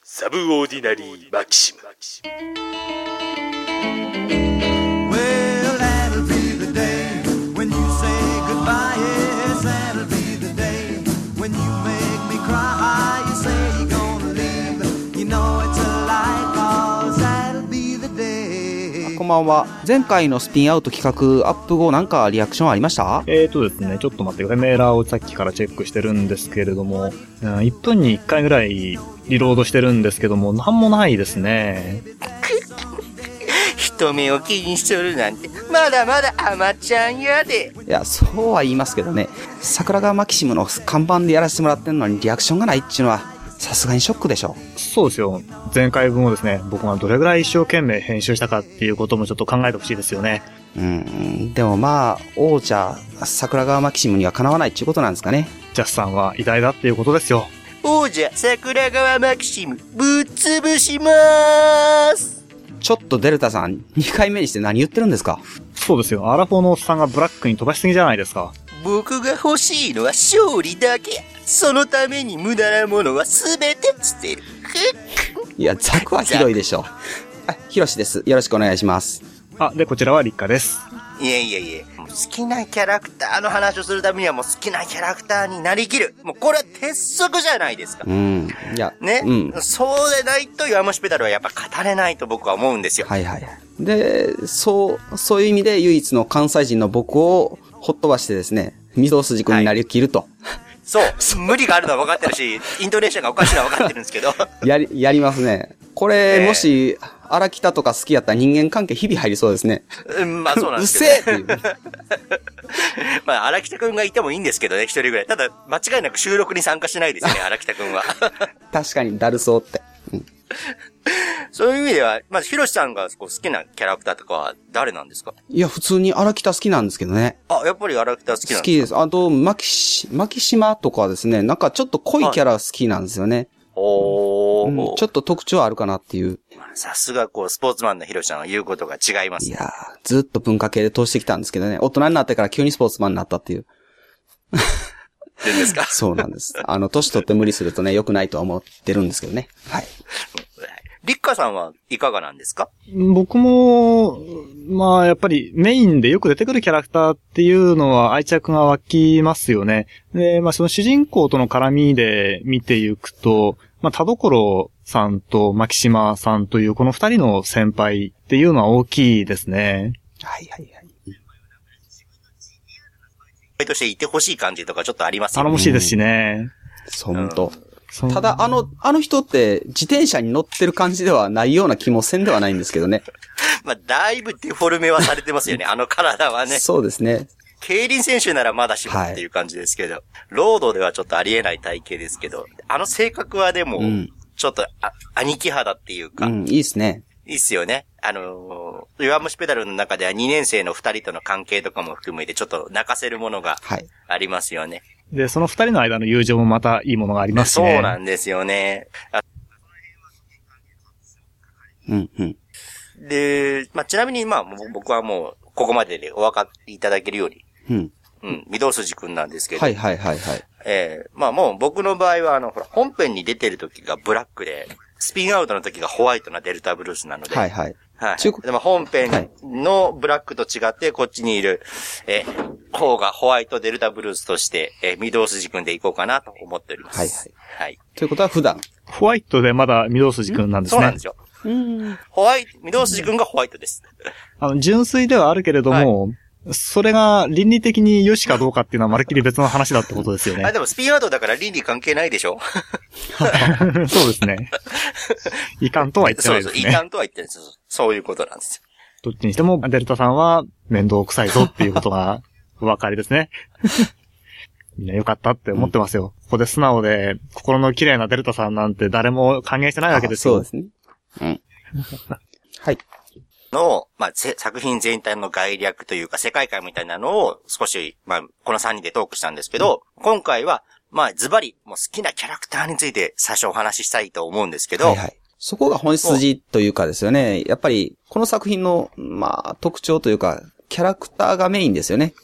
サブオーディナリーマキシム。 こんばんは。前回のスピンアウト企画アップ後なんかリアクションありました？ ですね、ちょっと待ってください。メーラーをさっきからチェックしてるんですけれども、1分に1回ぐらいリロードしてるんですけども、なんもないですね。 人目を気にしとるなんて、まだまだアマちゃんやで。 いや、そうは言いますけどね。桜川マキシムの看板でやらせてもらってんのにリアクションがないっていうのは、さすがにショックでしょ。 そうですよ。前回分をですね、僕がどれぐらい一生懸命編集したかっていうこともちょっと考えてほしいですよね。 でもまあ、王者、桜川マキシムにはかなわないっていうことなんですかね。 ジャスさんは偉大だっていうことですよ。 王者、桜川マキシム、ぶっ潰しまーす。 ちょっとデルタさん、2回目にして何言ってるんですか？ そうですよ。アラフォーのおっさんがブラックに飛ばしすぎじゃないですか。 僕が欲しいのは勝利だけ。そのために無駄なものは全て捨てる。 いや、ザクはひどいでしょ。ヒロシです。よろしくお願いします。 で、こちらはリッカです。 いえ。好きなキャラクターの話をするためにはもう好きなキャラクターになりきる。もうこれは鉄則じゃないですか。 いや。 ね。そうでないと弱虫ペダルはやっぱ語れないと僕は思うんですよ。 はい。で、そういう意味で唯一の関西人の僕をほっ飛ばしてですね、御堂筋君になりきると。 そう。無理があるのは分かってるし、イントネーションがおかしいのは分かってるんですけど。やりますね。これ、もし、荒北とか好きやったら人間関係日々入りそうですね。 まあそうなんですけど、ね。 うせえっていう。 まあ荒北くんがいてもいいんですけどね、一人ぐらい。ただ、間違いなく収録に参加しないですね、荒北くんは。 確かにだるそうって。 そういう意味では、まずヒロシさんが好きなキャラクターとかは誰なんですか？ いや、普通に荒北好きなんですけどね。 やっぱり荒北好きなんですか？ 好きです。あと、マキシマとかはですね、なんかちょっと濃いキャラ好きなんですよね。ちょっと特徴あるかなっていう。 さすがスポーツマンのヒロシさんは言うことが違いますね。 いやずっと文化系で通してきたんですけどね、大人になってから急にスポーツマンになったっていう。 いいんですか？ そうなんです。年取って無理するとね、良くないとは思ってるんですけどね。はい。 リッカさんはいかがなんですか？ 僕も、まあやっぱりメインでよく出てくるキャラクターっていうのは愛着が湧きますよね。で、まあその主人公との絡みで見ていくと、まあ田所さんと牧島さんというこの二人の先輩っていうのは大きいですね。 はい。 としていてほしい感じとかちょっとありますよね。 頼もしいですしね。 そう、ただ、あの人って自転車に乗ってる感じではないような気もせんではないんですけどね。 まあ、だいぶデフォルメはされてますよね、体はね。 そうですね。 競輪選手ならまだしもっていう感じですけど、ロードではちょっとありえない体型ですけど、性格はでも、ちょっと、兄貴肌っていうか。 いいですね。 いいっすよね。弱虫ペダルの中では2年生の2人との関係とかも含めてちょっと泣かせるものがありますよね。 で、その二人の間の友情もまたいいものがありますね。 そうなんですよね。で、まあ、ちなみにまあ、僕はもう、ここまででお分かりいただけるように。御堂筋くんなんですけど。 はい。 まあもう僕の場合はほら、本編に出てる時がブラックで、スピンアウトの時がホワイトなデルタブルースなので。 はい。 でも本編のブラックと違って、こっちにいる、方がホワイトデルタブルースとして、御堂筋くんでいこうかなと思っております。はい。 ということは普段。 ホワイトでまだ御堂筋くんなんですね。 そうなんですよ。御堂筋くんがホワイトです。 純粋ではあるけれども、それが倫理的に良しかどうかっていうのはまるっきり別の話だってことですよね。 でもスピンアウトだから倫理関係ないでしょ？ そうですね。いかんとは言ってないですね。 いかんとは言ってないです。そういうことなんですよ。どっちにしてもデルタさんは面倒くさいぞっていうことがお分かりですね。みんな良かったって思ってますよ。ここで素直で心の綺麗なデルタさんなんて誰も歓迎してないわけですよ。 そうですね。はい。 まあ、作品全体の概略というか世界観みたいなのを少し、まあ、この3人でトークしたんですけど、今回は、まあ、ズバリ、もう好きなキャラクターについて最初お話ししたいと思うんですけど、 そこが本筋というかですよね。やっぱり、この作品の、まあ、特徴というか、キャラクターがメインですよね。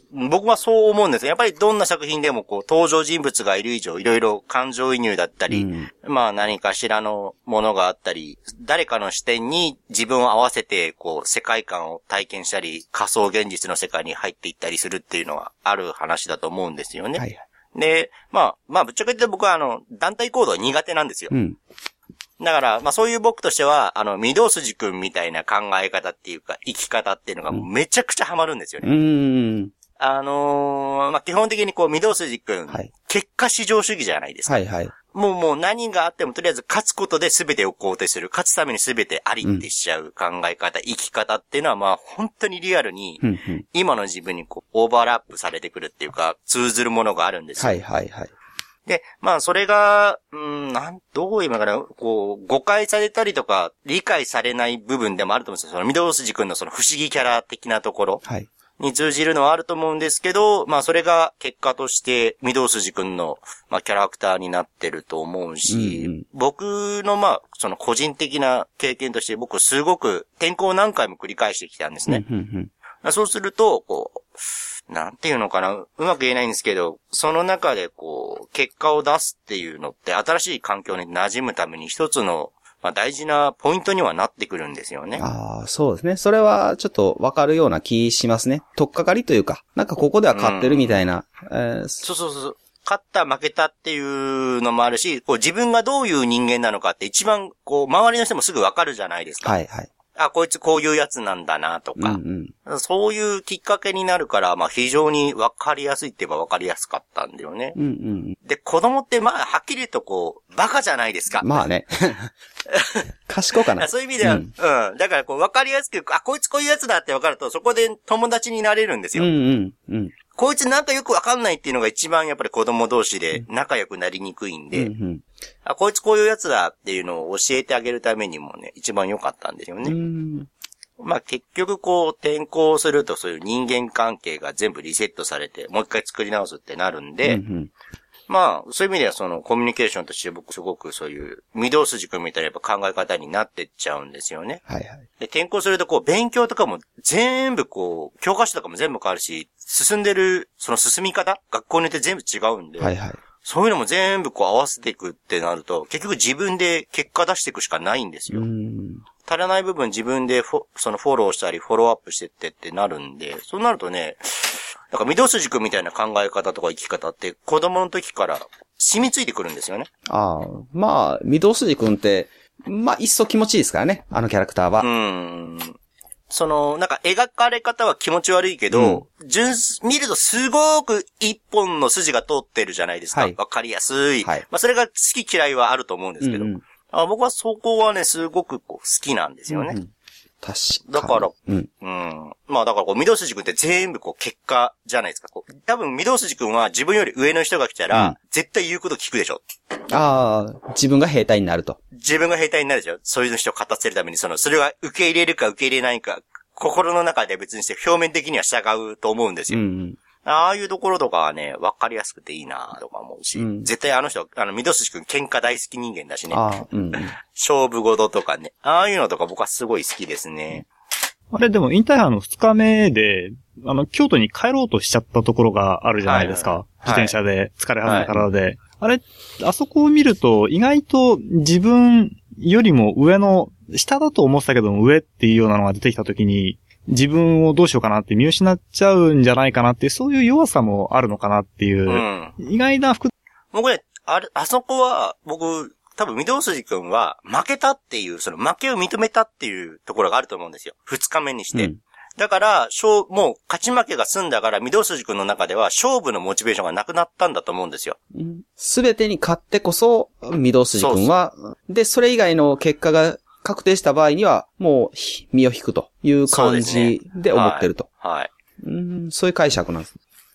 僕はそう思うんです。やっぱりどんな作品でもこう登場人物がいる以上いろいろ感情移入だったり、まあ何かしらのものがあったり、誰かの視点に自分を合わせてこう世界観を体験したり、仮想現実の世界に入っていったりするっていうのはある話だと思うんですよね。はいはい、で、まあぶっちゃけ言って僕は団体行動苦手なんですよ。だから、まあそういう僕としては、御堂筋くんみたいな考え方っていうか、生き方っていうのがめちゃくちゃハマるんですよね。まあ基本的にこう、御堂筋くん、はい、結果至上主義じゃないですか。はいはい。もう何があってもとりあえず勝つことで全てを肯定する。勝つために全てありってしちゃう考え方、生き方っていうのはまあ本当にリアルに、今の自分にこう、オーバーラップされてくるっていうか、通ずるものがあるんですよ。はいはいはい。で、まあ、それが、どう言うのかな、こう、誤解されたりとか、理解されない部分でもあると思うんですよ。その、御堂筋くんのその不思議キャラ的なところに通じるのはあると思うんですけど、まあ、それが結果として、御堂筋くんの、まあ、キャラクターになってると思うし、僕の、まあ、その個人的な経験として、僕すごく転校を何回も繰り返してきたんですね。そうすると、こう、なんていうのかな、うまく言えないんですけど、その中でこう、結果を出すっていうのって、新しい環境に馴染むために一つの、まあ、大事なポイントにはなってくるんですよね。ああ、 そうですね。それはちょっとわかるような気しますね。取っかかりというか、なんかここでは勝ってるみたいな。 そう。勝った負けたっていうのもあるし、こう自分がどういう人間なのかって一番こう、周りの人もすぐわかるじゃないですか。はいはい。あ、こいつこういうやつなんだなとか、そういうきっかけになるから、まあ非常に分かりやすいって言えば分かりやすかったんだよね。で、子供ってまあはっきりとこう、バカじゃないですか。 まあね。賢かな。 そういう意味では、だからこう分かりやすく、あ、こいつこういうやつだって分かると、そこで友達になれるんですよ。こいつなんかよく分かんないっていうのが一番やっぱり子供同士で仲良くなりにくいんで、あ、こいつこういうやつだっていうのを教えてあげるためにもね、一番良かったんですよね。まあ結局こう転校するとそういう人間関係が全部リセットされて、もう一回作り直すってなるんで、まあそういう意味ではそのコミュニケーションとして僕すごくそういう御堂筋くんみたいなやっぱ考え方になってっちゃうんですよね。はいはい。で、転校するとこう勉強とかも全部こう、教科書とかも全部変わるし、進んでるその進み方、学校によって全部違うんで、はいはい。そういうのも全部こう合わせていくってなると、結局自分で結果出していくしかないんですよ。足らない部分自分でそのフォローしたりフォローアップしてってなるんで、そうなるとね、なんか御堂筋くんみたいな考え方とか生き方って子供の時から染みついてくるんですよね。ああ、 まあ、御堂筋くんって、まあ一層気持ちいいですからね、あのキャラクターは。 その、なんか描かれ方は気持ち悪いけど、見るとすごく一本の筋が通ってるじゃないですか。わかりやすい。まあそれが好き嫌いはあると思うんですけど、僕はそこはね、すごくこう好きなんですよね。 確かに。 だから、まあだからこう、御堂筋くんって全部こう結果じゃないですか。多分御堂筋くんは自分より上の人が来たら、絶対言うこと聞くでしょ。 ああ、自分が兵隊になると。 自分が兵隊になるでしょ。そういう人を勝たせるために、それは受け入れるか受け入れないか、心の中で別にして表面的には従うと思うんですよ。ああいうところとかはね、わかりやすくていいなとか思うし、絶対あの人、御堂筋くん喧嘩大好き人間だしね。勝負事とかね。ああいうのとか僕はすごい好きですね。 あれでも引退班の2日目で、京都に帰ろうとしちゃったところがあるじゃないですか。自転車で疲れ果てた体で。あれ、あそこを見ると意外と自分よりも上の、下だと思ってたけども上っていうようなのが出てきたときに、自分をどうしようかなって見失っちゃうんじゃないかなっていう、そういう弱さもあるのかなっていう、意外な僕ね、あそこは、僕、多分、御堂筋くんは、負けたっていう、その負けを認めたっていうところがあると思うんですよ。2日目にして。だから、もう、勝ち負けが済んだから、御堂筋くんの中では、勝負のモチベーションがなくなったんだと思うんですよ。 すべてに勝ってこそ、御堂筋くんは、で、それ以外の結果が、確定した場合には、もう、身を引くという感じで思ってると。はい。そういう解釈なんです。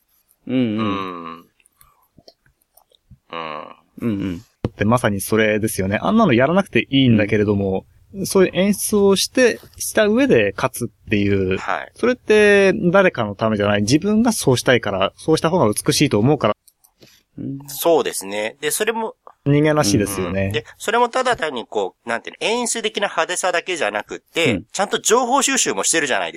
ってまさにそれですよね。あんなのやらなくていいんだけれども、そういう演出をした上で勝つっていう。はい。それって誰かのためじゃない。自分がそうしたいから、そうした方が美しいと思うから。 そうですね。で、それも、 人間らしいですよね。 で、それもただ単にこう、なんていうの、演出的な派手さだけじゃなくって、ちゃんと情報収集もしてるじゃないですか。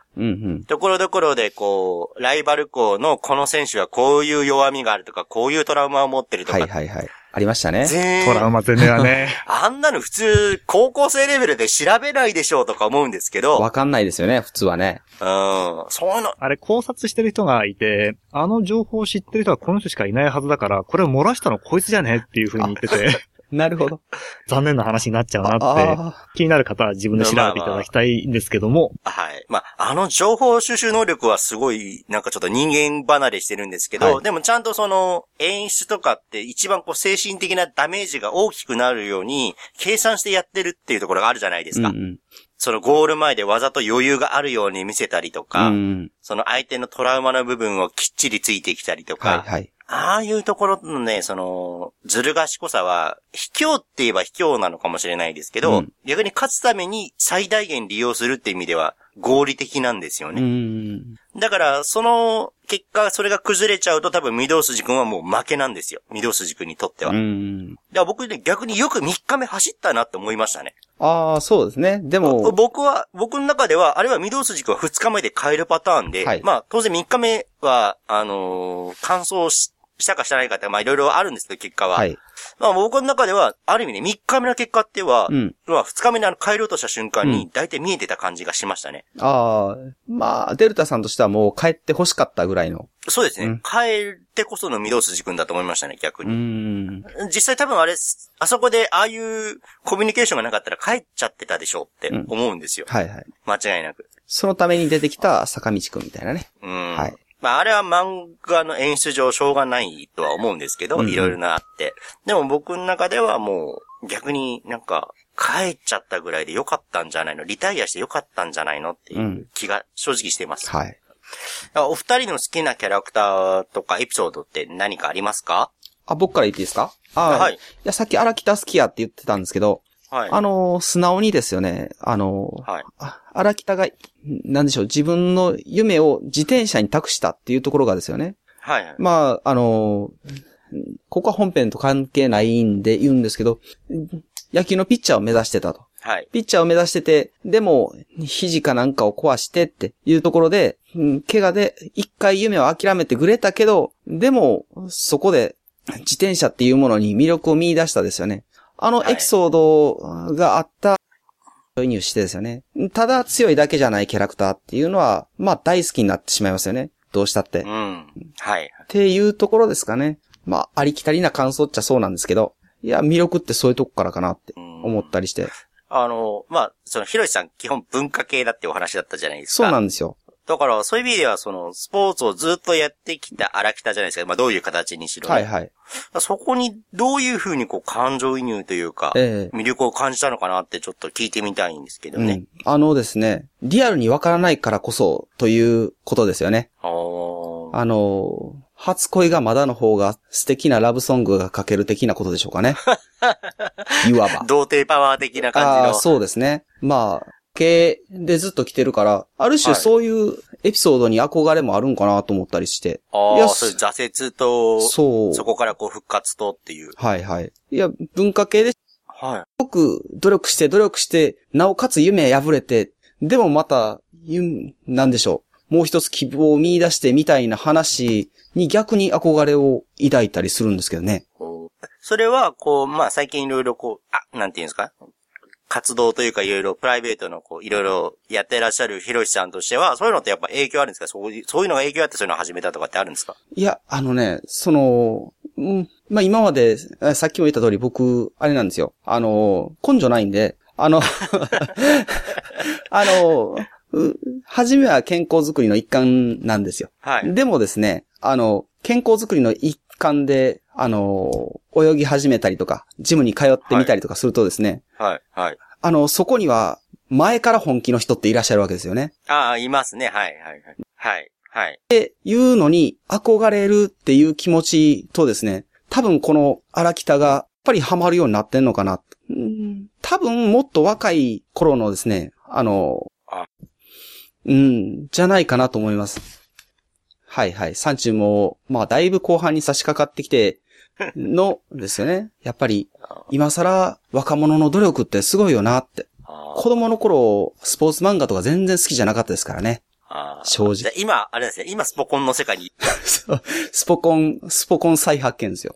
うんうん。 ところどころでこう、ライバル校のこの選手はこういう弱みがあるとか、こういうトラウマを持ってるとか。 はいはいはい。ありましたね。 トラウマ全然はね。 あんなの普通、高校生レベルで調べないでしょうとか思うんですけど。 わかんないですよね、普通はね。 そういうの。 あれ考察してる人がいて、あの情報を知ってる人はこの人しかいないはずだから、これを漏らしたのこいつじゃねっていう風に言ってて。 なるほど。 残念な話になっちゃうなって、気になる方は自分で調べていただきたいんですけども。 はい。あの情報収集能力はすごい、なんかちょっと人間離れしてるんですけど、でもちゃんとその演出とかって一番こう精神的なダメージが大きくなるように計算してやってるっていうところがあるじゃないですか。そのゴール前でわざと余裕があるように見せたりとか、その相手のトラウマの部分をきっちりついてきたりとか、ああいうところのね、その、ずる賢さは、卑怯って言えば卑怯なのかもしれないですけど、逆に勝つために最大限利用するって意味では合理的なんですよね。だから、その結果、それが崩れちゃうと多分御堂筋くんはもう負けなんですよ。御堂筋くんにとっては。だから僕ね、逆によく3日目走ったなって思いましたね。 ああ、そうですね。でも、 僕の中では、あれは御堂筋くんは2日目で変えるパターンで、当然3日目は、完走したかしてないかって、いろいろあるんですけど、結果は。僕の中では、ある意味ね、3日目の結果っては、2日目に帰ろうとした瞬間に、大体見えてた感じがしましたね。 デルタさんとしてはもう帰って欲しかったぐらいの。 そうですね。帰ってこその御堂筋くんだと思いましたね、逆に。実際多分あそこでああいうコミュニケーションがなかったら帰っちゃってたでしょうって思うんですよ。間違いなく。 そのために出てきた坂道くんみたいなね。 あれは漫画の演出上しょうがないとは思うんですけど、いろいろなあって。でも僕の中ではもう逆になんか帰っちゃったぐらいでよかったんじゃないの、リタイアしてよかったんじゃないのっていう気が正直しています。お二人の好きなキャラクターとかエピソードって何かありますか？ 僕から言っていいですか？いや、さっき荒北好きやって言ってたんですけど、素直にですよね、荒北が、なんでしょう、自分の夢を自転車に託したっていうところがですよね。ここは本編と関係ないんで言うんですけど、野球のピッチャーを目指してたと。ピッチャーを目指してて、でも、肘かなんかを壊してっていうところで、怪我で一回夢を諦めてくれたけど、でも、そこで自転車っていうものに魅力を見出したですよね。エピソードがあった入してですよね。ただ強いだけじゃないキャラクターっていうのは、大好きになってしまいますよね。どうしたって。っていうところですかね。ありきたりな感想っちゃそうなんですけど、いや、魅力ってそういうとこからかなって思ったりして。 その、ひろしさん基本文化系だってお話だったじゃないですか。 そうなんですよ。 だから、そういう意味では、その、スポーツをずっとやってきた荒北じゃないですか。どういう形にしろね。そこに、どういうふうに感情移入というか、魅力を感じたのかなってちょっと聞いてみたいんですけどね。 ですね、リアルにわからないからこそ、ということですよね。初恋がまだの方が素敵なラブソングが書ける的なことでしょうかね。いわば。 童貞パワー的な感じの。 そうですね。系でずっと来てるから、ある種そういうエピソードに憧れもあるんかなと思ったりして。 そういう挫折と、そこから復活とっていう。いや、文化系で、すごく努力して、なおかつ夢破れて、でもまた、なんでしょう。もう一つ希望を見出してみたいな話に逆に憧れを抱いたりするんですけどね。 それは、最近いろいろなんていうんですか？活動というかいろいろプライベートのいろいろやってらっしゃるひろしさんとしては、そういうのってやっぱ影響あるんですか？そういうのが影響あってそういうのを始めたとかってあるんですか？ いや、今まで、さっきも言った通り僕、あれなんですよ。根性ないんで、初めは健康づくりの一環なんですよ。でもですね、健康づくりの一環で、泳ぎ始めたりとか、ジムに通ってみたりとかするとですね。そこには、前から本気の人っていらっしゃるわけですよね。 いますね。 っていうのに、憧れるっていう気持ちとですね、多分この荒北が、やっぱりハマるようになってんのかな。多分もっと若い頃のですね、じゃないかなと思います。30も、だいぶ後半に差し掛かってきて、ですよね。やっぱり、今更若者の努力ってすごいよなって。子供の頃、スポーツ漫画とか全然好きじゃなかったですからね。 正直。 今、あれですね、今スポコンの世界にスポコン再発見ですよ。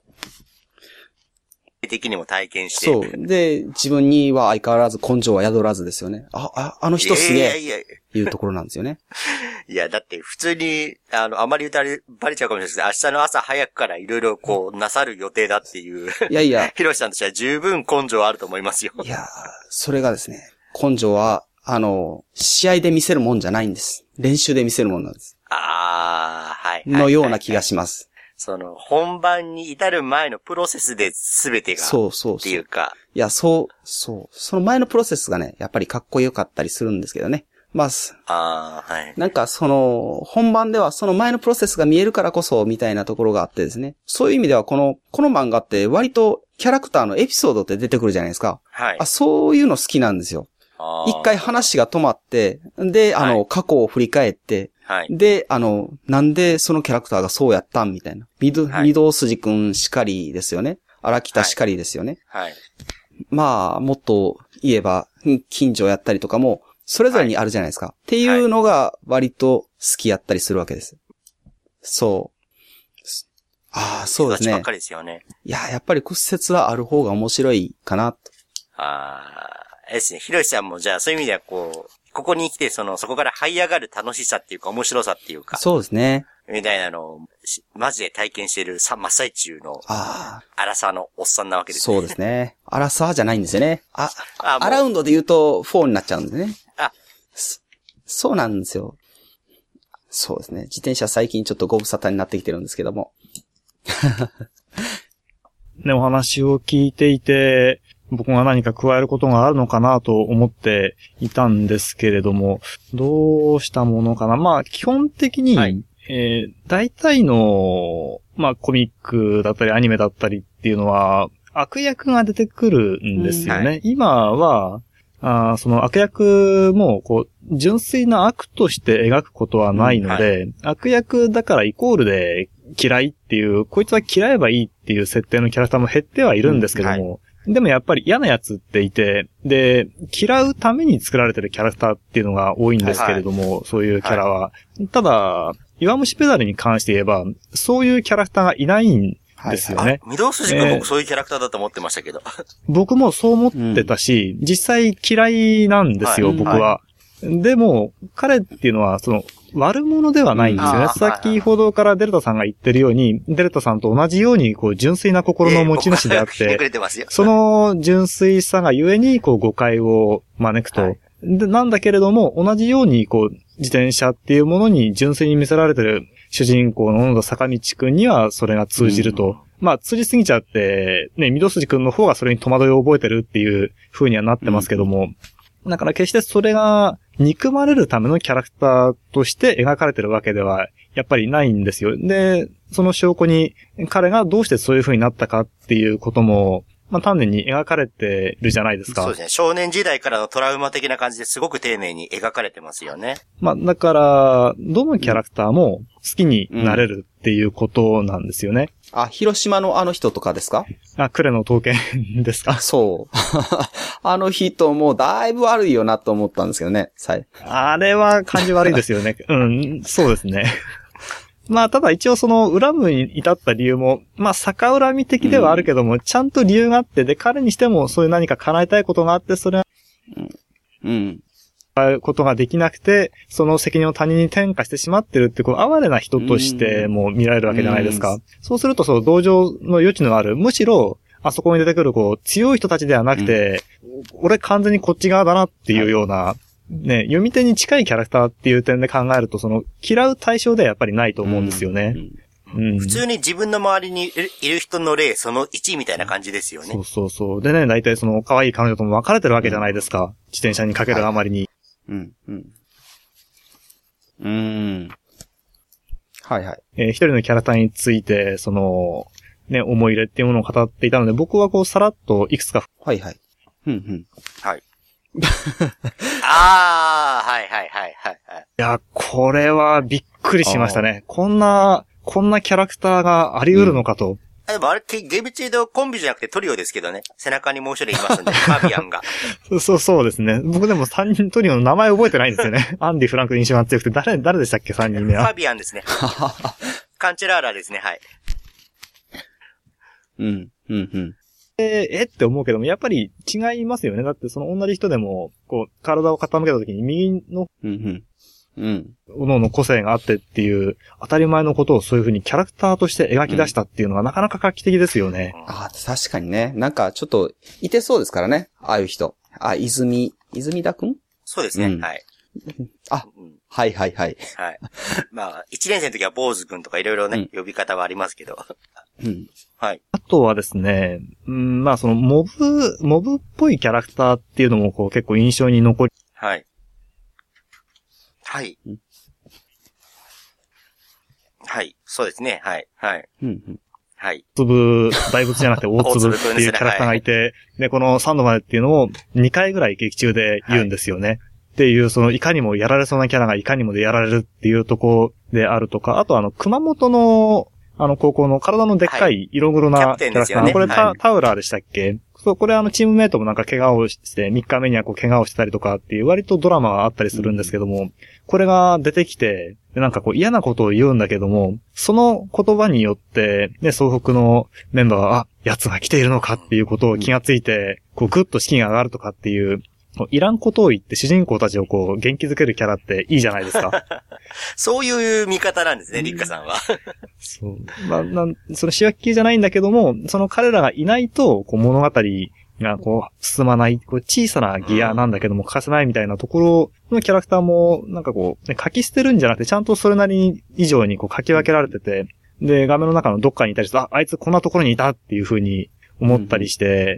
的にも体験して。 そう。で、自分には相変わらず根性は宿らずですよね。あの人すげえ。いうところなんですよね。 いや、だって普通に、あまりバレちゃうかもしれないですけど、明日の朝早くからいろいろこう、なさる予定だっていう。 いやいや。 ひろしさんとしては十分根性あると思いますよ。 いや、それがですね、根性は、試合で見せるもんじゃないんです。練習で見せるもんなんです。 はい。 のような気がします。 本番に至る前のプロセスで全てが。そう。っていうか。 いや、その前のプロセスがね、やっぱりかっこよかったりするんですけどね。まあ、 はい。 なんか本番ではその前のプロセスが見えるからこそ、みたいなところがあってですね。そういう意味ではこの漫画って割とキャラクターのエピソードって出てくるじゃないですか。 はい。 そういうの好きなんですよ。一回話が止まって、で、過去を振り返って、 はい。 で、なんでそのキャラクターがそうやったんみたいな。御堂筋くんしかりですよね。荒北しかりですよね。 はい。 まあ、もっと言えば、近所やったりとかも、それぞれにあるじゃないですか。っていうのが割と好きやったりするわけです。そう。そうですね。 ばっかりですよね。 いや、やっぱり骨折はある方が面白いかなと。 ですね。ひろしさんもじゃあそういう意味ではここに来てそこから這い上がる楽しさっていうか面白さっていうか。 そうですね。 みたいなのを、マジで体験している真っ最中の、アラサーのおっさんなわけですね。そうですね。アラサーじゃないんですよね。アラウンドで言うと4になっちゃうんですね。そうなんですよ。そうですね。自転車最近ちょっとご無沙汰になってきてるんですけども。 ね、お話を聞いていて、僕が何か加えることがあるのかなと思っていたんですけれども、どうしたものかな。まあ、基本的に、大体の、まあ、コミックだったりアニメだったりっていうのは、悪役が出てくるんですよね。今は、その悪役も、純粋な悪として描くことはないので、悪役だからイコールで嫌いっていう、こいつは嫌えばいいっていう設定のキャラクターも減ってはいるんですけども、でもやっぱり嫌なやつっていて、で、嫌うために作られてるキャラクターっていうのが多いんですけれども、そういうキャラは。ただ、弱虫ペダルに関して言えば、そういうキャラクターがいないんですよね。 御堂筋くん僕そういうキャラクターだと思ってましたけど。 僕もそう思ってたし、実際嫌いなんですよ、僕は。でも、彼っていうのは、悪者ではないんですよね。先ほどからデルタさんが言ってるように、デルタさんと同じように、純粋な心の持ち主であって、その純粋さがゆえに、誤解を招くと。なんだけれども、同じように、自転車っていうものに純粋に見せられてる主人公の小野田坂道くんには、それが通じると。まあ、通じすぎちゃって、ね、御堂筋くんの方がそれに戸惑いを覚えてるっていう風にはなってますけども、だから決してそれが憎まれるためのキャラクターとして描かれてるわけではやっぱりないんですよ。で、その証拠に彼がどうしてそういう風になったかっていうことも、まあ丹念に描かれてるじゃないですか。 そうですね。少年時代からのトラウマ的な感じですごく丁寧に描かれてますよね。 まあだから、どのキャラクターも好きになれるっていうことなんですよね。 広島のあの人とかですか？ 呉の刀剣ですか？ そう。あの人もだいぶ悪いよなと思ったんですけどね。 あれは感じ悪いですよね。そうですね。まあ、ただ一応恨むに至った理由も、まあ、逆恨み的ではあるけども、ちゃんと理由があって、で、彼にしてもそういう何か叶えたいことがあって、それは、ことができなくて、その責任を他人に転嫁してしまってるって、哀れな人としても見られるわけじゃないですか。そうすると、同情の余地のある、むしろ、あそこに出てくる、強い人たちではなくて、俺完全にこっち側だなっていうような、ね、読み手に近いキャラクターっていう点で考えると、嫌う対象ではやっぱりないと思うんですよね。 普通に自分の周りにいる人の例、その1みたいな感じですよね。 そう。でね、大体可愛い彼女とも別れてるわけじゃないですか。自転車にかけるあまりに。 はいはい。 一人のキャラクターについて、ね、思い入れっていうものを語っていたので、僕はさらっといくつか。 はい。 はい。はい。 いや、これはびっくりしましたね。こんなキャラクターがあり得るのかと。 でもあれ、ゲーム中でコンビじゃなくてトリオですけどね。背中にもう一人いますんで、ファビアンが。 そうですね。僕でも3人トリオの名前覚えてないんですよね。アンディ・フランク印象が強くて、誰でしたっけ ?3 人目は。 ファビアンですね。カンチェラーラですね、はい。 って思うけども、やっぱり違いますよね。だってその同じ人でも、こう、体を傾けた時に右の、各々個性があってっていう、当たり前のことをそういう風にキャラクターとして描き出したっていうのがなかなか画期的ですよね。 確かにね。なんかちょっと、いてそうですからね。ああいう人。泉田くん？ そうですね、はい。 はい。はい。 まあ、1年生の時は坊主くんとかいろいろね、呼び方はありますけど。はい。 あとはですね、まあそのモブっぽいキャラクターっていうのもこう結構印象に残り。 はい。はい。はい。そうですね。はい。はい。はい。 大仏じゃなくて大粒っていうキャラクターがいて、で、この3度までっていうのを2回ぐらい劇中で言うんですよね。っていう、そのいかにもやられそうなキャラがいかにもでやられるっていうところであるとか、あと熊本の高校の体のでっかい色黒なキャラクター、これタウラーでしたっけ？そう、これチームメイトもなんか怪我をして、3日目にはこう怪我をしてたりとかっていう割とドラマがあったりするんですけども、これが出てきて、なんかこう嫌なことを言うんだけども、その言葉によって、ね、総北のメンバーが、奴が来ているのかっていうことを気がついて、こうぐっと士気が上がるとかっていう、いらんことを言って主人公たちをこう元気づけるキャラっていいじゃないですか。 そういう見方なんですね、リッカさんは。 そう。まあ、その主役級じゃないんだけども、その彼らがいないと、こう物語がこう進まない、こう小さなギアなんだけども欠かせないみたいなところのキャラクターも、なんかこう、ね、書き捨てるんじゃなくて、ちゃんとそれなり以上にこう書き分けられてて、で、画面の中のどっかにいたりして、あいつこんなところにいたっていう風に思ったりして、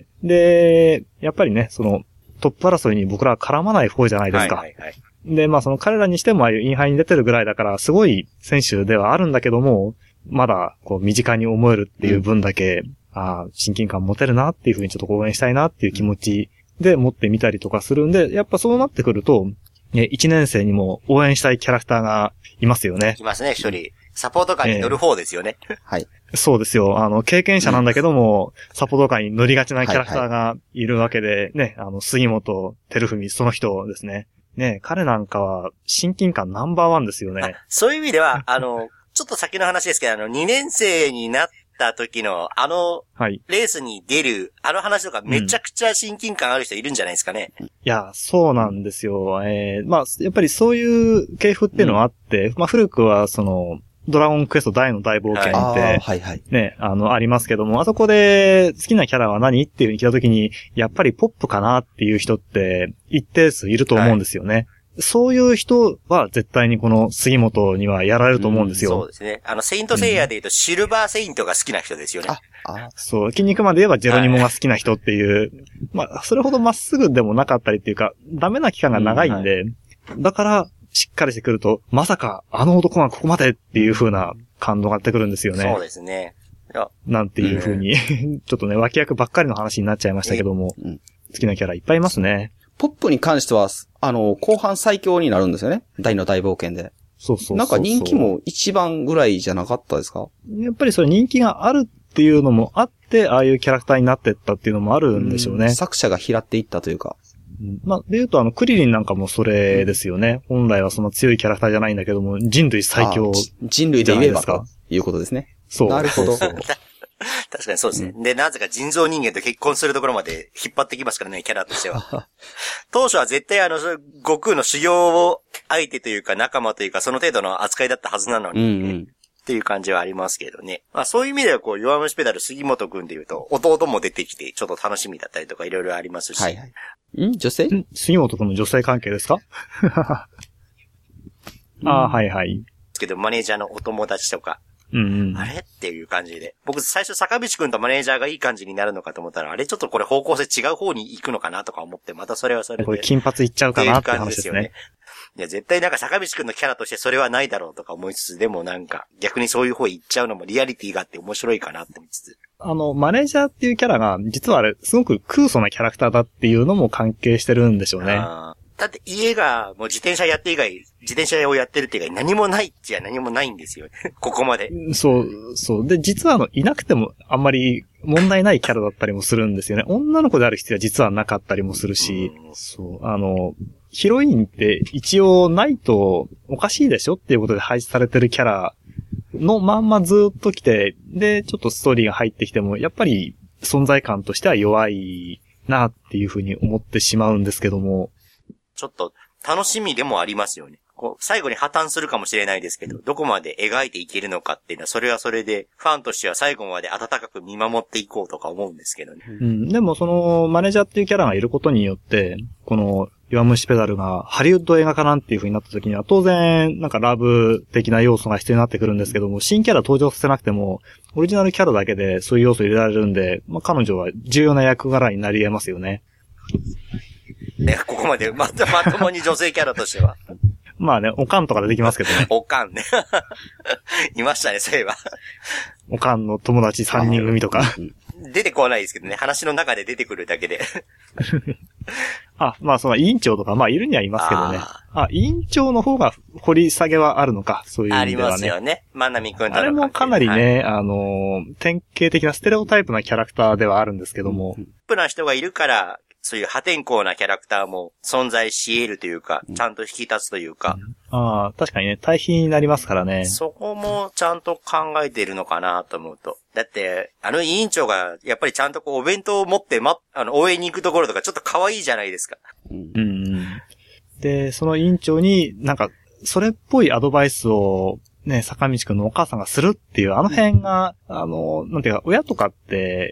で、やっぱりね、その、トップ争いに僕らは絡まない方じゃないですか。で、まあその彼らにしてもああいうインハイに出てるぐらいだから、すごい選手ではあるんだけども、まだこう身近に思えるっていう分だけ、親近感持てるなっていう風にちょっと応援したいなっていう気持ちで持ってみたりとかするんで、やっぱそうなってくると、1年生にも応援したいキャラクターがいますよね。 いますね、一人。サポートカーに乗る方ですよね。 はい。 そうですよ。経験者なんだけども、サポートカーに乗りがちなキャラクターがいるわけで、ね、杉本照文、その人ですね。ね、彼なんかは親近感ナンバー1ですよね。 そういう意味では、ちょっと先の話ですけど、2年生になった時の、レースに出る、話とかめちゃくちゃ親近感ある人いるんじゃないですかね。 いや、そうなんですよ。まあ、やっぱりそういう系譜っていうのはあって、まあ、古くはドラゴンクエスト大の大冒険って、ね、ありますけども、あそこで好きなキャラは何っていう風に聞いたときに、やっぱりポップかなっていう人って一定数いると思うんですよね。そういう人は絶対にこの杉本にはやられると思うんですよ。 そうですね。セイントセイヤで言うとシルバーセイントが好きな人ですよね。 そう、筋肉まで言えばジェロニモが好きな人っていう、まあ、それほどまっすぐでもなかったりっていうか、ダメな期間が長いんで、だから、しっかりしてくると、まさか男がここまでっていう風な感動が出てくるんですよね。 そうですね。 なんていう風に、ちょっとね、脇役ばっかりの話になっちゃいましたけども、好きなキャラいっぱいいますね。 ポップに関しては、後半最強になるんですよね。大の大冒険で。 そうなんか人気も一番ぐらいじゃなかったですか？ やっぱりそれ人気があるっていうのもあって、ああいうキャラクターになってったっていうのもあるんでしょうね。 作者が拾っていったというか。 まあ、で言うとクリリンなんかもそれですよね。本来はその強いキャラクターじゃないんだけども、人類最強。 人類で言えばということですね。 そう。 なるほど。 確かにそうですね。で、なぜか人造人間と結婚するところまで引っ張ってきますからね、キャラとしては。当初は絶対悟空の修行を相手というか仲間というかその程度の扱いだったはずなのに。っていう感じはありますけどね。まあそういう意味では弱虫ペダル杉本くんで言うと、弟も出てきてちょっと楽しみだったりとかいろいろありますし。はいはい。 女性？ 杉本くんの女性関係ですか？はいはい。 ですけど、マネージャーのお友達とか。あれっていう感じで。僕最初坂道くんとマネージャーがいい感じになるのかと思ったら、あれちょっとこれ方向性違う方に行くのかなとか思って、またそれはそれで。 これ金髪いっちゃうかなって話ですね。 いや、絶対なんか坂道くんのキャラとしてそれはないだろうとか思いつつ、でもなんか逆にそういう方行っちゃうのもリアリティがあって面白いかなって思いつつ。 マネージャーっていうキャラが、実はあれ、すごく空想なキャラクターだっていうのも関係してるんでしょうね。 だって家がもう自転車やって以外、自転車をやってるって以外何もないっちゃ何もないんですよ。ここまで。 そう。で、実はいなくてもあんまり問題ないキャラだったりもするんですよね。女の子である必要は実はなかったりもするし、そう、ヒロインって一応ないとおかしいでしょっていうことで配置されてるキャラのまんまずっと来て、で、ちょっとストーリーが入ってきても、やっぱり存在感としては弱いなっていうふうに思ってしまうんですけども。 ちょっと楽しみでもありますよね。こう最後に破綻するかもしれないですけど、どこまで描いていけるのかっていうのは、それはそれで、ファンとしては最後まで温かく見守っていこうとか思うんですけどね。 でもその、マネージャーっていうキャラがいることによって、この、弱虫ペダルがハリウッド映画化なんていう風になった時には、当然、なんかラブ的な要素が必要になってくるんですけども、新キャラ登場させなくても、オリジナルキャラだけでそういう要素入れられるんで、彼女は重要な役柄になり得ますよね。 ね、ここまでまともに女性キャラとしては。 おかんとか出てきますけどね。 おかんね。いましたね、そういえば。 おかんの友達3人組とか。 出てこないですけどね、話の中で出てくるだけで。 その委員長とか、いるにはいますけどね。委員長の方が掘り下げはあるのか、そういう意味ではね。ありますよね。万波くんとの。 あれもかなりね、典型的なステレオタイプなキャラクターではあるんですけども。 トップな人がいるから、そういう破天荒なキャラクターも存在し得るというか、ちゃんと引き立つというか。 確かにね、対比になりますからね。 そこもちゃんと考えているのかなと思うと。だって、委員長が、やっぱりちゃんとお弁当を持って、応援に行くところとかちょっと可愛いじゃないですか。 で、その委員長になんか、それっぽいアドバイスを、ね、坂道くんのお母さんがするっていう、あの辺が、なんていうか、親とかって、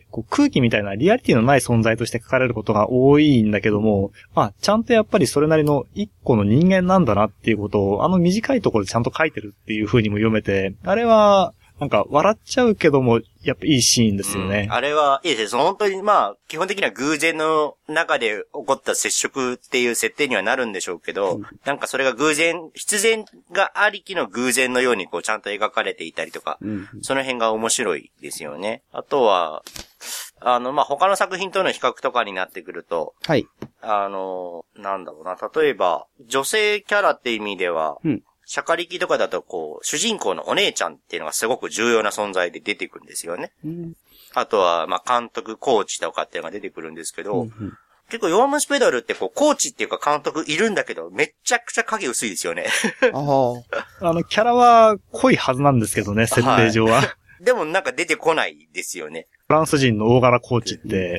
こう空気みたいなリアリティのない存在として書かれることが多いんだけども、ちゃんとやっぱりそれなりの一個の人間なんだなっていうことを、短いところでちゃんと書いてるっていう風にも読めて、あれは、なんか笑っちゃうけども、やっぱいいシーンですよね。 あれはいいですね。本当に基本的には偶然の中で起こった接触っていう設定にはなるんでしょうけど、なんかそれが必然がありきの偶然のようにちゃんと描かれていたりとか、その辺が面白いですよね。あとは、他の作品との比較とかになってくると、 はい。 なんだろうな、例えば、女性キャラって意味では、シャカリキとかだと主人公のお姉ちゃんっていうのがすごく重要な存在で出てくるんですよね。あとは、監督、コーチとかっていうのが出てくるんですけど、結構弱虫ペダルってコーチっていうか監督いるんだけど、めっちゃくちゃ影薄いですよね。 キャラは濃いはずなんですけどね、設定上は。 でもなんか出てこないですよね。 フランス人の大柄コーチって、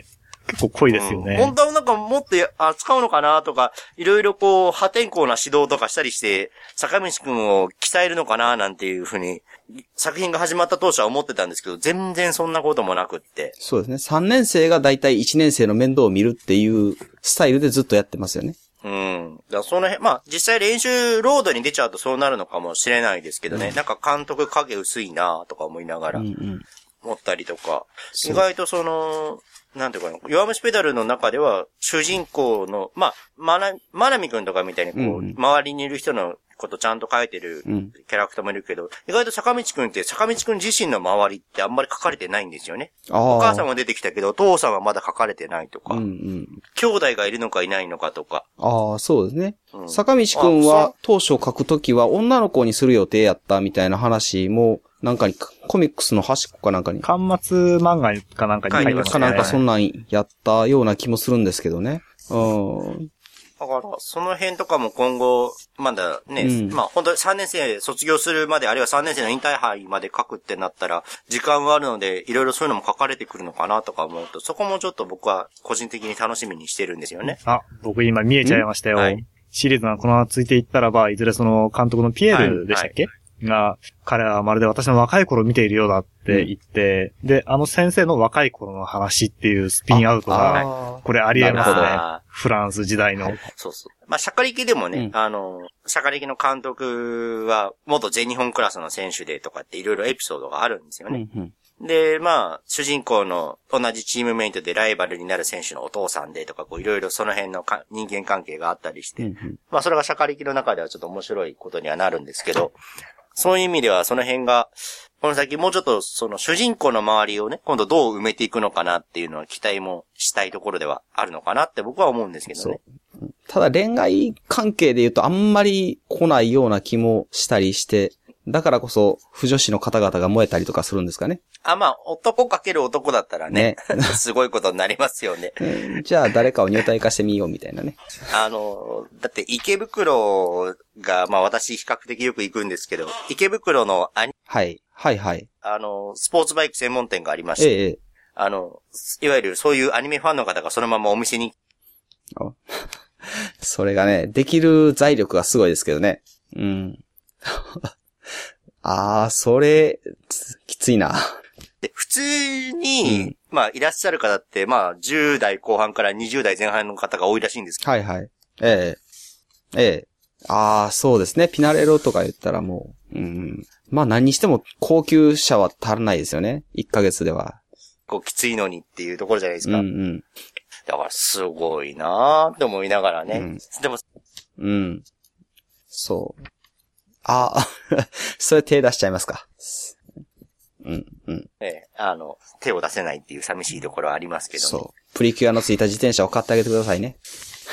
結構濃いですよね。 本当はなんかもっと扱うのかなとか、いろいろ破天荒な指導とかしたりして、坂道くんを鍛えるのかななんていうふうに、作品が始まった当初は思ってたんですけど、全然そんなこともなくって。 そうですね。3年生がだいたい1年生の面倒を見るっていうスタイルでずっとやってますよね。 だその辺、実際練習ロードに出ちゃうとそうなるのかもしれないですけどね。なんか監督影薄いなとか思いながら、思ったりとか、意外となんていうかな、弱虫ペダルの中では、主人公の、まなみくんとかみたいに周りにいる人のことちゃんと書いてるキャラクターもいるけど、意外と坂道くんって、坂道くん自身の周りってあんまり書かれてないんですよね。お母さんは出てきたけど、お父さんはまだ書かれてないとか、兄弟がいるのかいないのかとか。 そうですね。坂道くんは当初書くときは女の子にする予定やったみたいな話も、なんかに、コミックスの端っこかなんかに。 巻末漫画かなんかに書いてましたね。 なんかそんなんやったような気もするんですけどね。 だから、その辺とかも今後、まだね、本当に3年生卒業するまで、あるいは3年生の引退杯まで書くってなったら、時間はあるので、いろいろそういうのも書かれてくるのかなとか思うと、そこもちょっと僕は個人的に楽しみにしてるんですよね。 僕今見えちゃいましたよ。シリーズがこのままついていったらば、いずれその監督のピエールでしたっけ？が、彼はまるで私の若い頃見ているようだって言って、で、先生の若い頃の話っていうスピンアウトが、これありえますね。フランス時代の。 そうそう。シャカリキでもね、シャカリキの監督は元全日本クラスの選手でとかっていろいろエピソードがあるんですよね。で、主人公の同じチームメイトでライバルになる選手のお父さんでとか、いろいろその辺の人間関係があったりして、それがシャカリキの中ではちょっと面白いことにはなるんですけど、そういう意味ではその辺が、この先もうちょっとその主人公の周りをね、今度どう埋めていくのかなっていうのは期待もしたいところではあるのかなって僕は思うんですけどね。 ただ恋愛関係で言うとあんまり来ないような気もしたりして、だからこそ、不女子の方々が燃えたりとかするんですかね。 まあ、男かける男だったらね、すごいことになりますよね。 じゃあ誰かを女体化してみようみたいなね。 だって池袋が、まあ私比較的よく行くんですけど、池袋のはい。はいはい。 スポーツバイク専門店がありまして、いわゆるそういうアニメファンの方がそのままお店に。 それがね、できる財力がすごいですけどね。うん。それ、きついな。 で、普通に、まあ、いらっしゃる方って、まあ、10代後半から20代前半の方が多いらしいんですけど。 はいはい。そうですね。ピナレロとか言ったらもう、まあ何にしても高級車は足らないですよね。1ヶ月では。 きついのにっていうところじゃないですか。だからすごいなーって思いながらね。でも、 そう。それ手出しちゃいますか。 手を出せないっていう寂しいところはありますけどね。そう。 プリキュアのついた自転車を買ってあげてくださいね。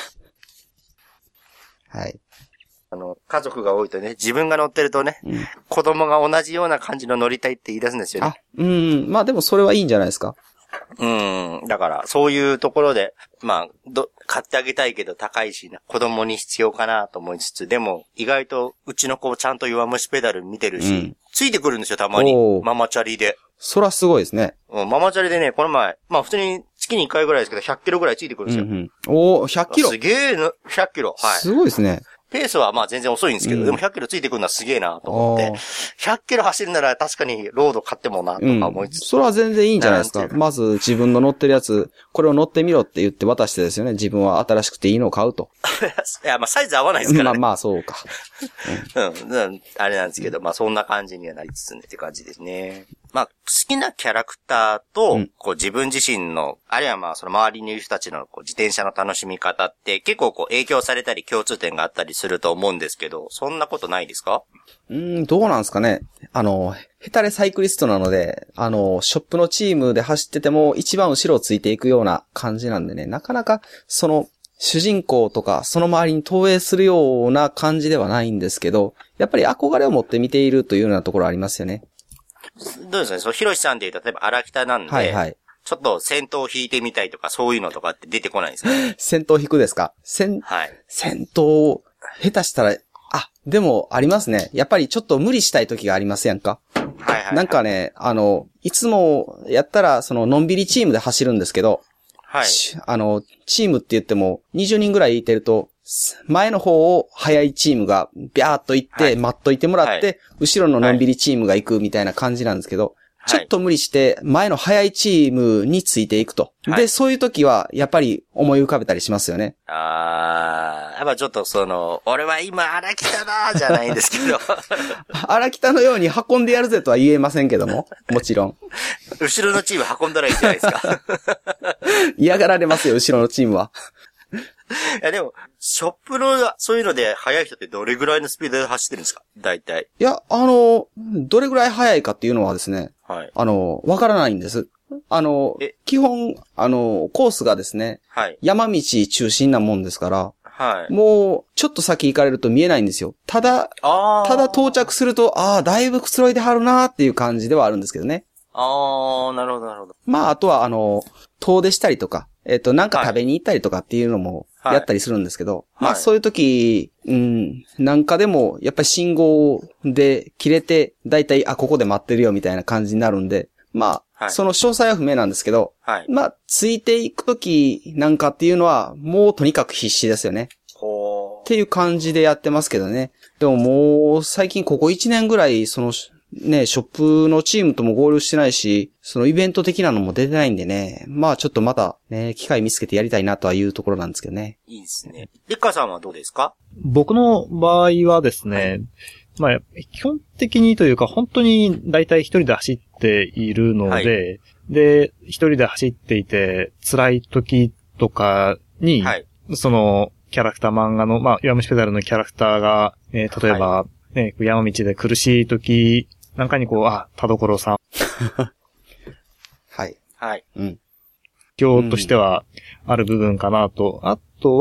はい。 家族が多いとね、自分が乗ってるとね、子供が同じような感じの乗りたいって言い出すんですよね。 まあでもそれはいいんじゃないですか。 だから、そういうところで、まあ、買ってあげたいけど高いしな、子供に必要かなと思いつつ、でも、意外と、うちの子ちゃんと弱虫ペダル見てるし、ついてくるんですよ、たまに。ママチャリで。 そらすごいですね。 ママチャリでね、この前、まあ普通に月に1回ぐらいですけど、100キロぐらいついてくるんですよ。 100キロ。 すげえな、100キロ。はい。 すごいですね。 ペースはまあ全然遅いんですけど、でも100キロついてくるのはすげえなと思って、100キロ走るなら確かにロード買ってもなとか思いつつ。 それは全然いいんじゃないですか。まず自分の乗ってるやつ、これを乗ってみろって言って渡してですよね。自分は新しくていいのを買うと。 いや、まあサイズ合わないですからね。 まあそうか。 あれなんですけど、まあそんな感じにはなりつつねって感じですね。まあ好きなキャラクターと、自分自身の、あるいはまあその周りにいる人たちの自転車の楽しみ方って結構影響されたり共通点があったりすると思うんですけど、そんなことないですか？ どうなんですかね。ヘタレサイクリストなので、ショップのチームで走ってても一番後ろをついていくような感じなんでね、なかなか主人公とかその周りに投影するような感じではないんですけど、やっぱり憧れを持って見ているというようなところありますよね。 どうですかね、ヒロシさんで言うと、例えば荒北なんで、はいはい。ちょっと先頭引いてみたいとか、そういうのとかって出てこないんですか？ 先頭引くですか？はい。先頭、下手したら、でもありますね。やっぱりちょっと無理したい時がありますやんか。はいはい。なんかね、いつもやったら、のんびりチームで走るんですけど、はい。チームって言っても、20人ぐらいいてると、前の方を速いチームがビャーっと行って、待っといてもらって、後ろののんびりチームが行くみたいな感じなんですけど、ちょっと無理して前の速いチームについていくと。で、そういう時はやっぱり思い浮かべたりしますよね。 やっぱちょっと俺は今荒北だじゃないんですけど。 荒北のように運んでやるぜとは言えませんけども、もちろん。 後ろのチーム運んだらいいじゃないですか。 嫌がられますよ、後ろのチームは。 いやでも、ショップのそういうので速い人ってどれぐらいのスピードで走ってるんですか？大体。 いや、どれぐらい速いかっていうのはですね、はい。わからないんです。基本、コースがですね、はい。山道中心なもんですから、はい。もう、ちょっと先行かれると見えないんですよ。ただ到着すると、だいぶくつろいではるなーっていう感じではあるんですけどね。 なるほど、なるほど。 まあ、あとは、遠出したりとか、なんか食べに行ったりとかっていうのも、やったりするんですけど、はい、まあそういう時、なんかでも、やっぱり信号で切れて、だいたい、ここで待ってるよみたいな感じになるんで、まあ、その詳細は不明なんですけど、はい、まあ、ついていく時なんかっていうのは、もうとにかく必死ですよね。っていう感じでやってますけどね。でももう、最近ここ1年ぐらい、ね、ショップのチームとも合流してないし、イベント的なのも出てないんでね。まあちょっとまたね、機会見つけてやりたいなとはいうところなんですけどね。 いいですね。リッカさんはどうですか？ 僕の場合はですね、まあ基本的にというか本当に大体一人で走っているので、はい、で、一人で走っていて辛い時とかに、はい、キャラクター漫画の、まあ弱虫ペダルのキャラクターが、例えば、はい、ね、山道で苦しい時なんかに田所さん。 はい。 はい。 今日としてはある部分かなと。あとは、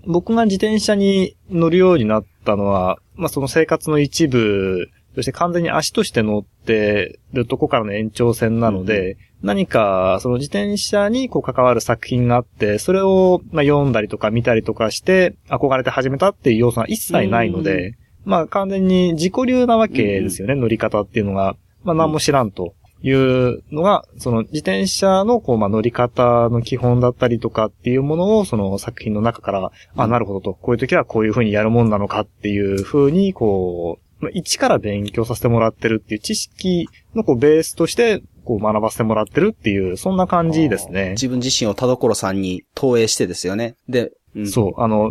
僕が自転車に乗るようになったのは、その生活の一部、そして完全に足として乗ってるとこからの延長線なので、何かその自転車に関わる作品があって、それを読んだりとか見たりとかして憧れて始めたっていう要素が一切ないので、完全に自己流なわけですよね、乗り方っていうのが。何も知らんというのが、その自転車の乗り方の基本だったりとかっていうものをその作品の中から、なるほどと、こういう時はこういう風にやるもんなのかっていう風に一から勉強させてもらってるっていう知識のベースとして学ばせてもらってるっていう、そんな感じですね。 自分自身を田所さんに投影してですよね。で、 そう。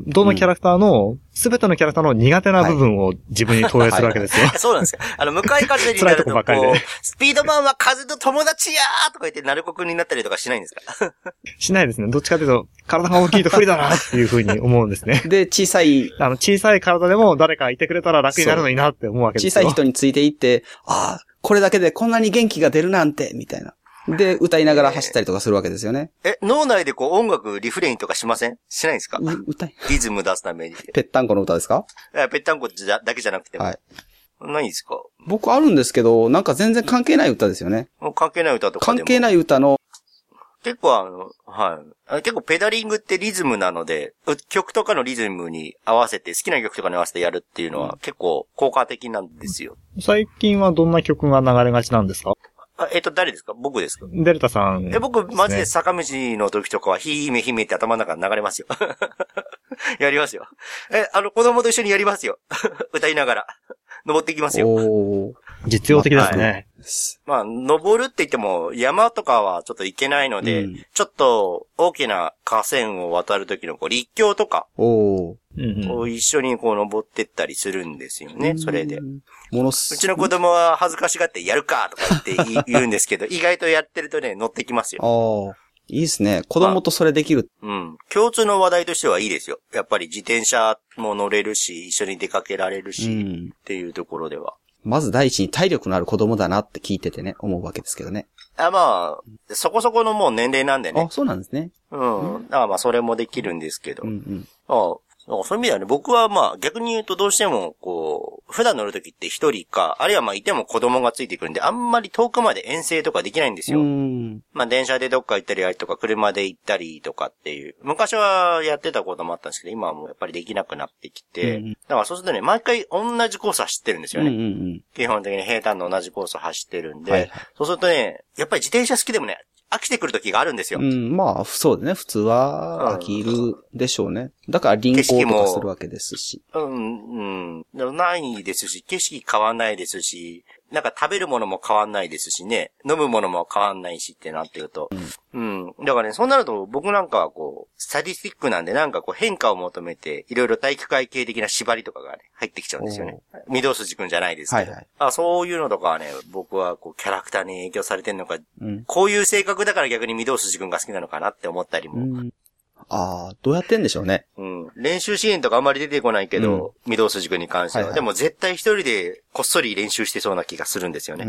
どのキャラクターの、すべてのキャラクターの苦手な部分を自分に投影するわけですよ。 そうなんですよ。向かい風になるとスピードマンは風と友達やーとか言って鳴子くんになったりとかしないんですか？ しないですね。どっちかというと、体が大きいと不利だなっていうふうに思うんですね。 で、小さい体でも誰かいてくれたら楽になるのになって思うわけですよ。 小さい人についていって、これだけでこんなに元気が出るなんて、みたいな。で、歌いながら走ったりとかするわけですよね。 脳内で音楽、リフレインとかしません？しないんですか？リズム出すために。 ぺったんこの歌ですか？ ぺったんこだけじゃなくても。はい。ないんですか？ 僕あるんですけど、なんか全然関係ない歌ですよね。 関係ない歌とかでも。 関係ない歌の。 結構結構ペダリングってリズムなので、曲とかのリズムに合わせて、好きな曲とかに合わせてやるっていうのは結構効果的なんですよ。 最近はどんな曲が流れがちなんですか？ 誰ですか？僕ですか？ デルタさん、 僕、マジで坂道の時とかは、姫って頭の中に流れますよ。やりますよ。子供と一緒にやりますよ。歌いながら。登っていきますよ。 実用的ですね。 登るって言っても、山とかはちょっと行けないので、ちょっと大きな河川を渡る時の立橋とか、一緒に登ってったりするんですよね、それで。うちの子供は恥ずかしがってやるかとかって言うんですけど、意外とやってるとね、乗ってきますよ。 いいですね。子供とそれできる。 共通の話題としてはいいですよ。やっぱり自転車も乗れるし、一緒に出かけられるし、っていうところでは。 まず第一に体力のある子供だなって聞いててね、思うわけですけどね。 そこそこのもう年齢なんでね。 そうなんですね。 だからそれもできるんですけど。そういう意味ではね、僕は逆に言うとどうしても、普段乗るときって一人か、あるいはいても子供がついてくるんで、あんまり遠くまで遠征とかできないんですよ。電車でどっか行ったりとか、車で行ったりとかっていう。昔はやってたこともあったんですけど、今はもうやっぱりできなくなってきて、だからそうするとね、毎回同じコース走ってるんですよね。基本的に平坦の同じコースを走ってるんで、そうするとね、やっぱり自転車好きでもね、飽きてくる時があるんですよ。 そうですね。普通は飽きるでしょうね。だから輪行とかするわけですし。 ないですし、景色変わんないですし、なんか食べるものも変わんないですしね、飲むものも変わんないしってなってると。だからね、そうなると僕なんかはスタディスティックなんでなんか変化を求めて、いろいろ体育会系的な縛りとかがね、入ってきちゃうんですよね。御堂筋くんじゃないですけど。そういうのとかはね、僕はキャラクターに影響されてんのか、こういう性格だから逆に御堂筋くんが好きなのかなって思ったりも。 どうやってんでしょうね。 練習シーンとかあんまり出てこないけど、御堂筋くんに関しては。でも絶対一人でこっそり練習してそうな気がするんですよね。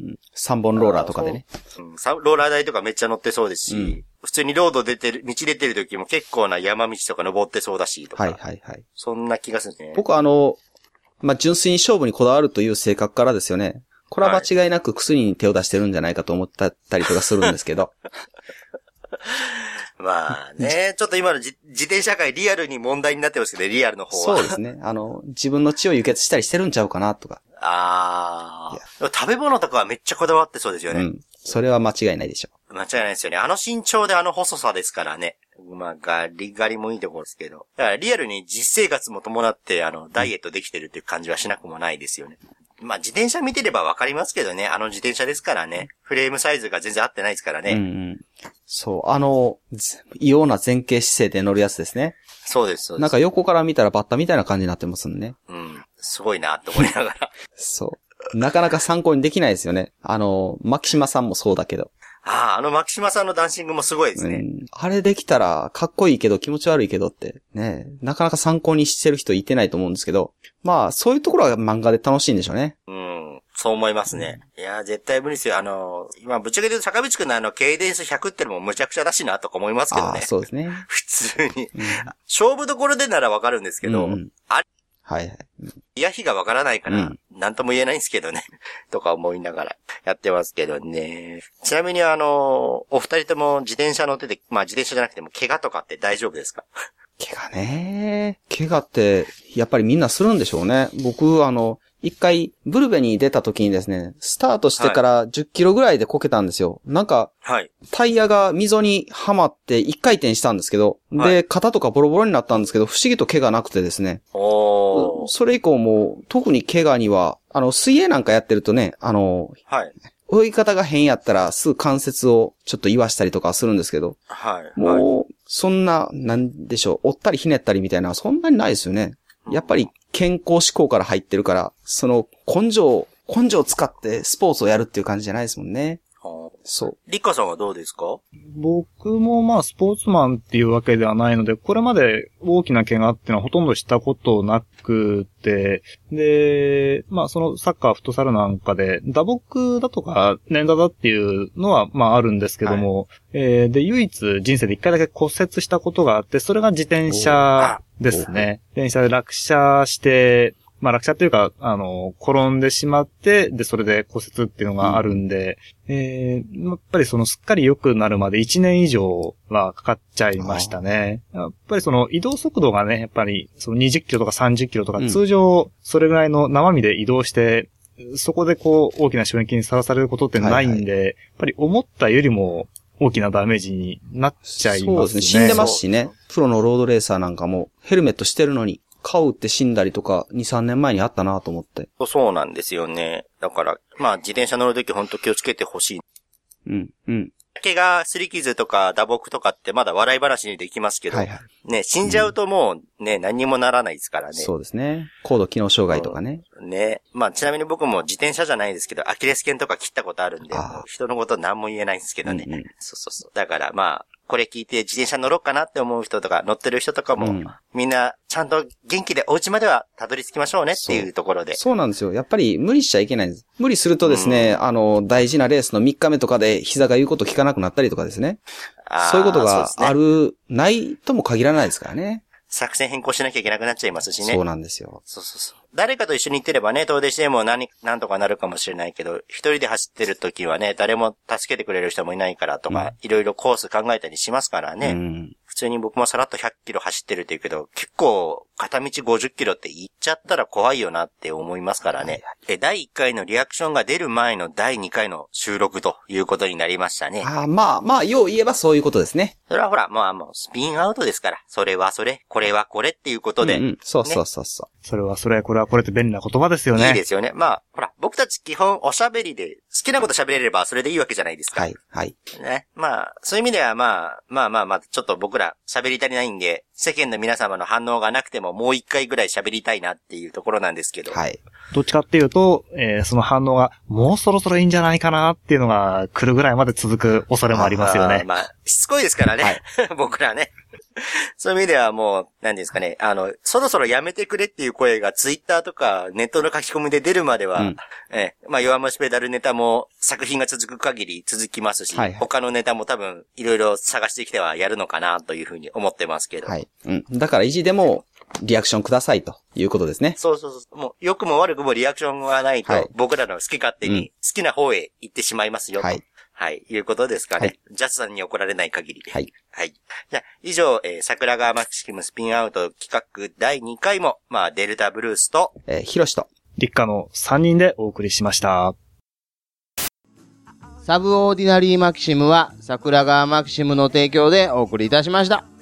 3本ローラーとかでね。 ローラー台とかめっちゃ乗ってそうですし、普通に道出てる時も結構な山道とか登ってそうだしとか。そんな気がするね。 僕純粋に勝負にこだわるという性格からですよね。これは間違いなく薬に手を出してるんじゃないかと思ったりとかするんですけど。 ちょっと今の自転車界リアルに問題になってますけどね、リアルの方は。 そうですね。自分の血を輸血したりしてるんちゃうかなとか。 食べ物とかはめっちゃこだわってそうですよね。 それは間違いないでしょう。 間違いないですよね。身長で細さですからね。ガリガリもいいところですけど。だからリアルに実生活も伴って、ダイエットできてるっていう感じはしなくもないですよね。自転車見てればわかりますけどね。自転車ですからね。フレームサイズが全然合ってないですからね。 そう。異様な前傾姿勢で乗るやつですね。 そうです、そうです。 なんか横から見たらバッタみたいな感じになってますんね。 すごいなって思いながら。 そう。なかなか参考にできないですよね。マキシマさんもそうだけど。 マキシマさんのダンシングもすごいですね。 あれできたら、かっこいいけど気持ち悪いけどって、ね、なかなか参考にしてる人いてないと思うんですけど、そういうところは漫画で楽しいんでしょうね。 そう思いますね。いや、絶対無理ですよ。今、ぶっちゃけ言うと坂口くんのケイデンス100ってのもむちゃくちゃだしなとか思いますけどね。 そうですね。 普通に。勝負どころでならわかるんですけど、あれはいはい。 いや日がわからないから、なんとも言えないんですけどね。とか思いながらやってますけどね。ちなみにお二人とも自転車乗ってて、まあ自転車じゃなくても怪我とかって大丈夫ですか？ 怪我ね。怪我って、やっぱりみんなするんでしょうね。僕、一回、ブルベに出た時にですね、スタートしてから10キロぐらいでこけたんですよ。なんか、タイヤが溝にはまって一回転したんですけど、で、肩とかボロボロになったんですけど、不思議と怪我なくてですね。それ以降も、特に怪我には、水泳なんかやってるとね、泳ぎ方が変やったら、すぐ関節をちょっと言わしたりとかするんですけど、もう、そんな、なんでしょう、折ったりひねったりみたいな、そんなにないですよね。やっぱり、健康志向から入ってるから、その根性を使ってスポーツをやるっていう感じじゃないですもんね。そう。 リッカさんはどうですか？ 僕もまあスポーツマンっていうわけではないので、これまで大きな怪我っていうのはほとんどしたことなくて、で、まあそのサッカー、フットサルなんかで、打撲だとか捻挫だっていうのはまああるんですけども、で、唯一人生で一回だけ骨折したことがあって、それが自転車ですね。自転車で落車して、まあ落車っていうか、転んでしまって、で、それで骨折っていうのがあるんで、やっぱりそのすっかり良くなるまで1年以上はかかっちゃいましたね。やっぱりその移動速度がね、やっぱりその20キロとか30キロとか、通常それぐらいの生身で移動して、そこでこう大きな衝撃にさらされることってないんで、やっぱり思ったよりも大きなダメージになっちゃいますね。 そうですね。死んでますしね。プロのロードレーサーなんかもヘルメットしてるのに、顔打って死んだりとか、2、3年前にあったなと思って。 そうなんですよね。だから、まあ自転車乗るときほんと気をつけてほしい。怪我、擦り傷とか打撲とかってまだ笑い話にできますけど、ね、死んじゃうともうね、何にもならないですからね。 そうですね。高度機能障害とかね。 ね。まあちなみに僕も自転車じゃないですけど、アキレス腱とか切ったことあるんで、人のこと何も言えないんですけどね。そう。だからまあ、これ聞いて自転車乗ろうかなって思う人とか乗ってる人とかも、みんなちゃんと元気でお家まではたどり着きましょうねっていうところで。 そうなんですよ。やっぱり無理しちゃいけないんです。無理するとですね、大事なレースの3日目とかで膝が言うこと聞かなくなったりとかですね。そういうことがないとも限らないですからね。 作戦変更しなきゃいけなくなっちゃいますしね。 そうなんですよ。 そう。誰かと一緒に行ってればね、遠出してもなんとかなるかもしれないけど、一人で走ってる時はね、誰も助けてくれる人もいないからとか、いろいろコース考えたりしますからね。普通に僕もさらっと100キロ走ってるって言うけど、結構片道50キロって言っちゃったら怖いよなって思いますからね。第1回のリアクションが出る前の第2回の収録ということになりましたね。 まあ、よう言えばそういうことですね。 それはほら、もうスピンアウトですから。それはそれ、これはこれっていうことで。 そう。 それはそれ、これはこれって便利な言葉ですよね。 いいですよね。まあ、ほら、僕たち基本おしゃべりで好きなこと喋れればそれでいいわけじゃないですか。 はい。 ね。まあ、そういう意味ではまあ、ちょっと僕ら喋り足りないんで、世間の皆様の反応がなくてももう一回ぐらい喋りたいなっていうところなんですけど。 どっちかっていうと、その反応がもうそろそろいいんじゃないかなっていうのが来るぐらいまで続く恐れもありますよね。 まあ、しつこいですからね。僕らね。そういう意味ではもう、何ですかね、そろそろやめてくれっていう声がツイッターとかネットの書き込みで出るまでは、まあ、弱虫ペダルネタも作品が続く限り続きますし、他のネタも多分いろいろ探してきてはやるのかなというふうに思ってますけど。 だから意地でもリアクションくださいということですね。 そう。もう、良くも悪くもリアクションがないと、僕らの好き勝手に好きな方へ行ってしまいますよと。いうことですかね。ジャスさんに怒られない限り。じゃあ、以上、桜川マキシムスピンアウト企画第2回も、まあ、デルタブルースと、 ヒロシと、 立花の3人でお送りしました。 サブオーディナリーマキシムは桜川マキシムの提供でお送りいたしました。